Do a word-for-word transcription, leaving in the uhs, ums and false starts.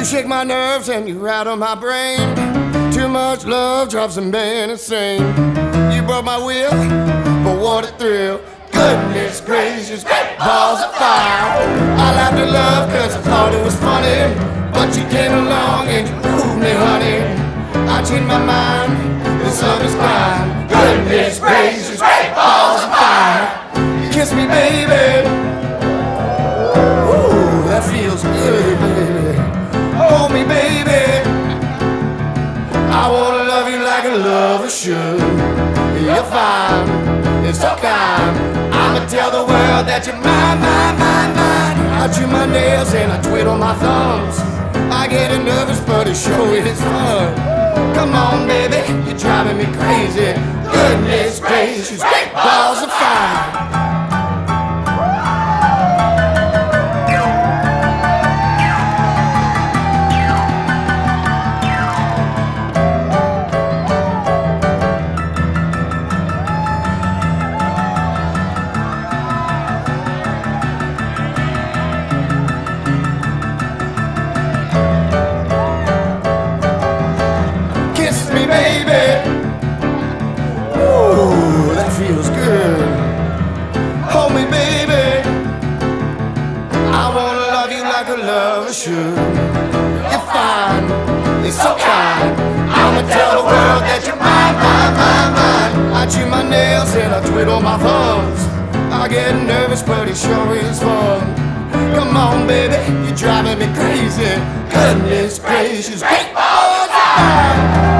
shake my nerves and you rattle my brain. Too much love drives a man insane. You broke my will, but what a thrill. Goodness gracious, balls of fire. I laughed at love cause I thought it was funny, but you came along and you proved me, honey. I changed my mind, this love is fine. Goodness gracious, balls of fire. Kiss me, baby. Ooh, that feels good, baby. Hold me, baby. I wanna love you like a lover should. You're fine, it's so kind. I'ma tell the world that you're mine, mine, mine, mine. I chew my nails and I twiddle my thumbs. I get nervous, but it sure is fun. Come on, baby, you're driving me crazy. Goodness gracious, balls of fire. Feels good. Hold me, baby. I wanna love you like a lover should. You're fine, it's so kind. I'ma tell the world that you're mine, mine, mine, mine. I chew my nails and I twiddle my thumbs. I get nervous, but it sure is fun. Come on, baby, you're driving me crazy. Goodness gracious, great balls of fire.